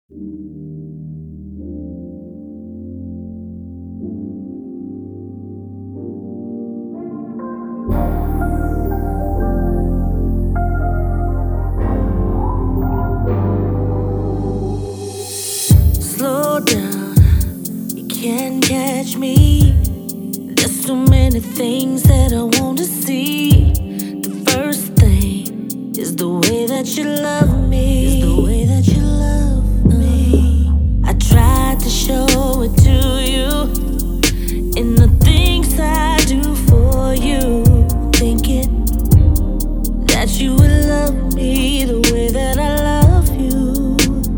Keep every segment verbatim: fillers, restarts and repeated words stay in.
Slow down, you can't catch me. There's too many things that I want to see. The first thing is the way that you love me. Is the way that you love me. I tried to show it to you in the things I do for you. Thinking that you would love me the way that I love you.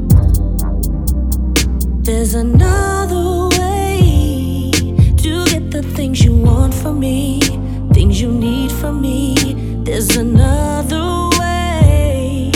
There's another way to get the things you want from me, things you need from me. There's another way.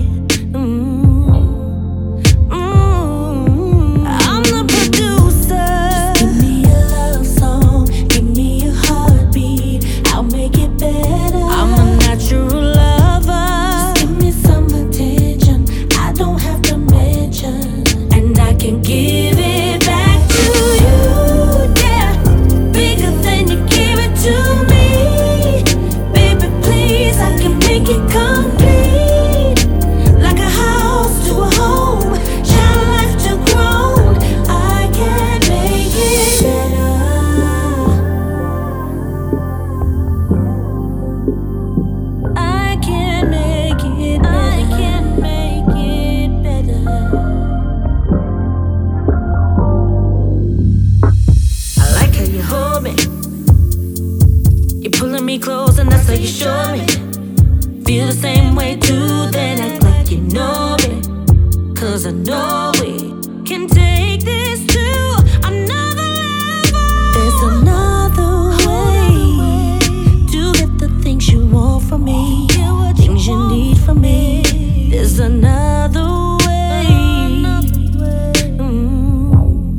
Mm. Mm. I'm the producer. Just give me a love song, give me a heartbeat, I'll make it better. I'm a natural lover. Just give me some attention, I don't have to mention, and I can give it back to you, yeah. Bigger than you give it to me. Baby, please, I can make it complete. Like a house to a home, child life to grown. I can make it better. I can make it better. I can make it better. I like how you hold me. You're pulling me close and that's how you show me. Feel the same way too, then act like you know me. Cause I know we can take this to another level. There's another way to get the things you want from me, things you need from me. There's another way. Mm.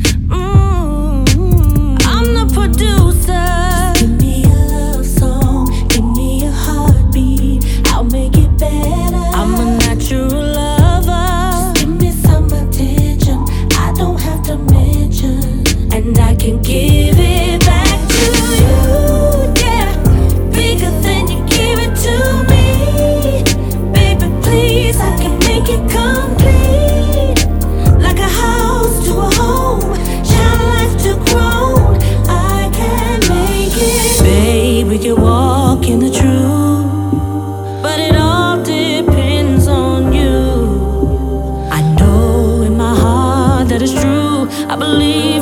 Mm. I'm the producer. Give me a love song, give me a heartbeat, I'll make it better. I'm a natural lover. Just give me some attention, I don't have to mention, and I can give it back to you, yeah. Bigger than you give it to me. Baby, please, I can make it complete. Like a house to a home, child life to grown. I can make it. Babe, we can walk in the truth, but it all depends on you. I know in my heart that it's true. I believe